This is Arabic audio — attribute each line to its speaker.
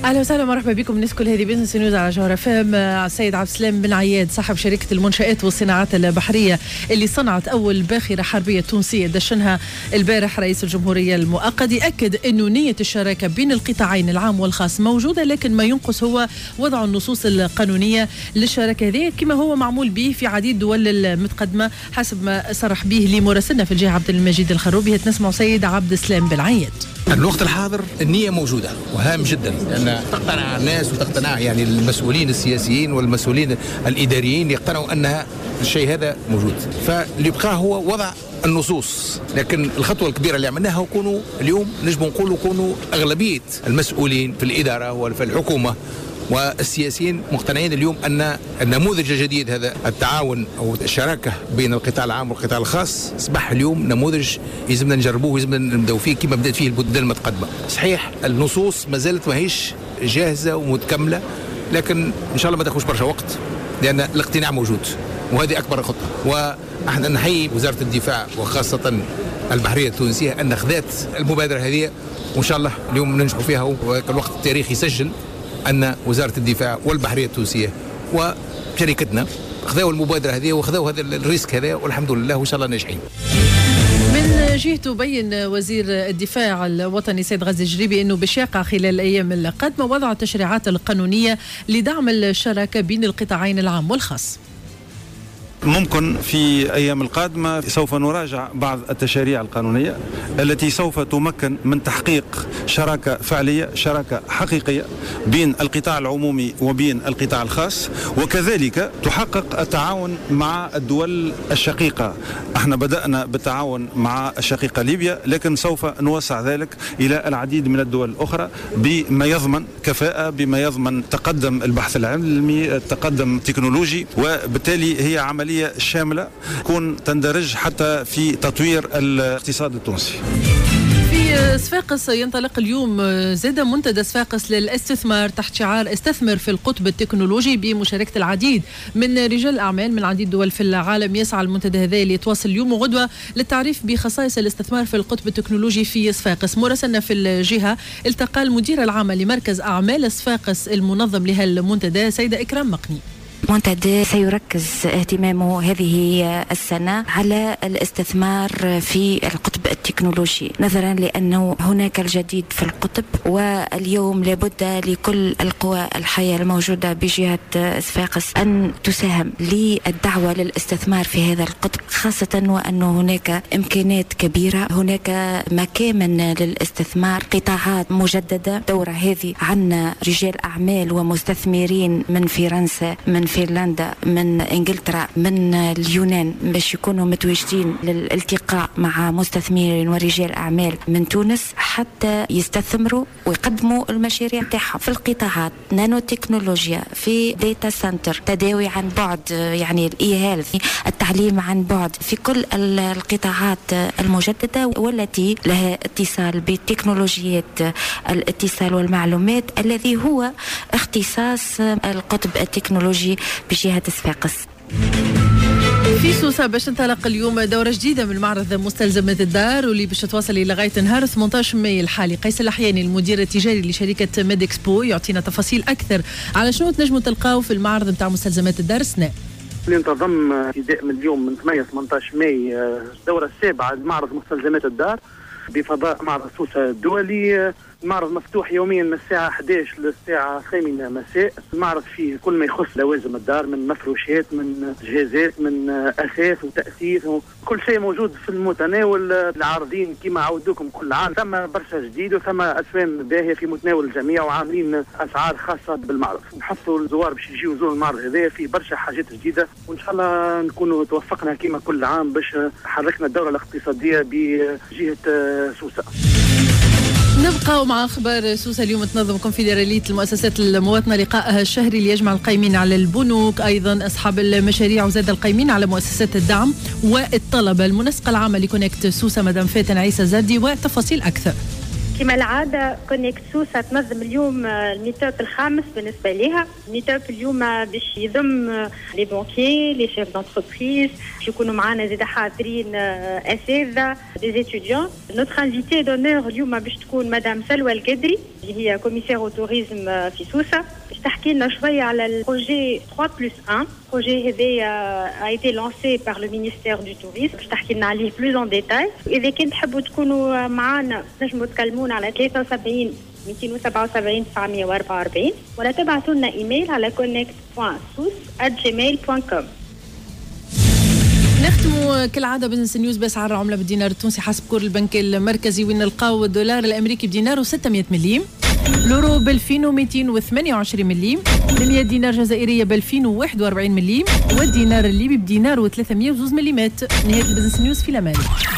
Speaker 1: اهلا وسهلا مرحبا بكم. الناس كل هذه بيزنس نيوز على جوهر FM. السيد عبد السلام بن عياد صاحب شركه المنشآت والصناعات البحريه اللي صنعت اول باخره حربيه تونسيه دشنها البارح رئيس الجمهوريه المؤقت، ياكد انه نيه الشراكه بين القطاعين العام والخاص موجوده، لكن ما ينقص هو وضع النصوص القانونيه للشراكه هذه كما هو معمول به في عديد دول المتقدمه حسب ما صرح به لمراسلنا في الجهه عبد المجيد الخروبي. نسمع سيد عبد السلام بن عياد.
Speaker 2: الوقت الحاضر النية موجودة وهام جدا، لأن تقتنع الناس وتقتنع يعني المسؤولين السياسيين والمسؤولين الإداريين يقتنعوا أن الشيء هذا موجود، فاللي يبقى هو وضع النصوص. لكن الخطوة الكبيرة اللي عملناها وكونوا اليوم نجم نقولوا كونوا أغلبية المسؤولين في الإدارة وفي الحكومة والسياسيين مقتنعين اليوم أن النموذج الجديد هذا التعاون أو الشراكة بين القطاع العام والقطاع الخاص أصبح اليوم نموذج يلزمنا نجربوه ويلزمنا نبداو فيه كما بدأت فيه البلدان المتقدمة. صحيح النصوص ما زالت ماهيش جاهزة ومتكملة، لكن إن شاء الله ما تاخذش برشا وقت لأن الاقتناع موجود، وهذه أكبر خطة. وإحنا نحيي وزارة الدفاع وخاصة البحرية التونسية أن أخذت المبادرة هذه، وإن شاء الله اليوم ننجحوا فيها. والوقت التاريخي يسجل أن وزارة الدفاع والبحرية التونسية وشركتنا أخذوا المبادرة هذه وأخذوا هذا الريسك هذا، والحمد لله وإن شاء الله ناجحين.
Speaker 1: من جهته بين وزير الدفاع الوطني سيد غازي الجريبي أنه باش يقع خلال الأيام القادمة وضع التشريعات القانونية لدعم الشراكة بين القطاعين العام والخاص.
Speaker 3: ممكن في أيام القادمة سوف نراجع بعض التشريع القانونية التي سوف تمكن من تحقيق شراكة فعلية، شراكة حقيقية بين القطاع العمومي وبين القطاع الخاص، وكذلك تحقق التعاون مع الدول الشقيقة. احنا بدأنا بالتعاون مع الشقيقة ليبيا، لكن سوف نوسع ذلك إلى العديد من الدول الأخرى بما يضمن كفاءة، بما يضمن تقدم البحث العلمي، التقدم التكنولوجي، وبالتالي هي عملية شاملة تكون تندرج حتى في تطوير الاقتصاد التونسي.
Speaker 1: في صفاقس ينطلق اليوم زاد منتدى صفاقس للاستثمار تحت شعار استثمر في القطب التكنولوجي بمشاركة العديد من رجال الأعمال من عديد دول في العالم. يسعى المنتدى هذا ليتواصل اليوم وغدوة للتعريف بخصائص الاستثمار في القطب التكنولوجي في صفاقس. مراسلنا في الجهة التقى المديرة العامة لمركز أعمال صفاقس المنظم لها المنتدى سيدة إكرام مقني.
Speaker 4: المنتدى سيركز اهتمامه هذه السنة على الاستثمار في القطب التكنولوجي، نظرا لأنه هناك الجديد في القطب، واليوم لابد لكل القوى الحية الموجودة بجهة صفاقس أن تساهم للدعوة للاستثمار في هذا القطب، خاصة وأن هناك إمكانات كبيرة، هناك مكامن للاستثمار، قطاعات مجددة. دورة هذه عنا رجال أعمال ومستثمرين من فرنسا، من فنلندا، من انجلترا، من اليونان، باش يكونوا متواجدين للالتقاء مع مستثمرين ورجال اعمال من تونس حتى يستثمروا ويقدموا المشاريع تاعهم في القطاعات نانو تكنولوجيا، في داتا سنتر، تداوي عن بعد يعني الاي هيلث، التعليم عن بعد، في كل القطاعات المجدده والتي لها اتصال بتكنولوجيات الاتصال والمعلومات الذي هو اختصاص القطب التكنولوجي بجهة صفاقس.
Speaker 1: في سوسة باش تنطلق اليوم دورة جديدة من معرض مستلزمات الدار، واللي باش توصل لغاية نهار 18 ماي الحالي. قيس الأحياني المدير التجاري لشركة ميدكسبو يعطينا تفاصيل أكثر على شنو تنجموا تلقاو في المعرض نتاع مستلزمات الدار السنة.
Speaker 5: اللي انتظم ابتداء من اليوم من 18 ماي الدورة السابعة لمعرض مستلزمات الدار بفضاء معرض سوسة الدولي. المعرض مفتوح يوميا من الساعة 11 للساعة 8 مساء. المعرض فيه كل ما يخص لوازم الدار، من مفروشات، من جهازات، من أثاث وتأثيث، كل شيء موجود في المتناول. العارضين كما عودوكم كل عام، ثم برشا جديد وثم أسوان باهية في متناول الجميع، وعاملين أسعار خاصة بالمعرض. نحثوا الزوار باش يجيو يزوروا المعرض هذا، فيه برشا حاجات جديدة، وإن شاء الله نكونوا توفقنا كما كل عام باش حركنا الدورة الاقتصادية بجهة سوسة.
Speaker 1: نبقى مع أخبار سوسة. اليوم تنظم كونفدرالية المؤسسات المواطنة لقائها الشهري ليجمع القائمين على البنوك، أيضا أصحاب المشاريع، وزاد القائمين على مؤسسات الدعم والطلبة. المنسقة العامة لكونكت سوسة مدام فاتن عيسى زردي وتفاصيل أكثر.
Speaker 6: كما العادة كونيكت سوسة تنظم اليوم الميت اب الخامس بالنسبة لها. الميت اب اليوم باش يضم لي بانكيي لي شيف دونتربريز، باش يكونوا معنا زيد حاضرين اساتذة دي اتيديون. نوتر انفيتي دونور اليوم باش تكون مدام سلوى القدري اللي هي كوميسير او توريزم في سوسة، باش تحكي لنا شوية على البروجي 3+1. البروجي هذا a été lancé par le ministère du tourisme، باش تحكي لنا عليه بلوز ان ديتاي. إذا كنت تحبوا تكونوا معنا نجموا تكلمونا على 73 277 944 ولا تبعثوا لنا ايميل على connect.sos@gmail.com.
Speaker 1: نختموا كالعادة بزنس نيوز بأسعار العملة بالدينار التونسي حسب كور البنك المركزي، وين نلقاو الدولار الأمريكي بدينار و600 مليم، الأورو ب2228 مليم، ال100 دينار جزائرية ب2041 مليم، والدينار الليبي بدينار و302 مليمات. نهاية البزنس نيوز في الأمان.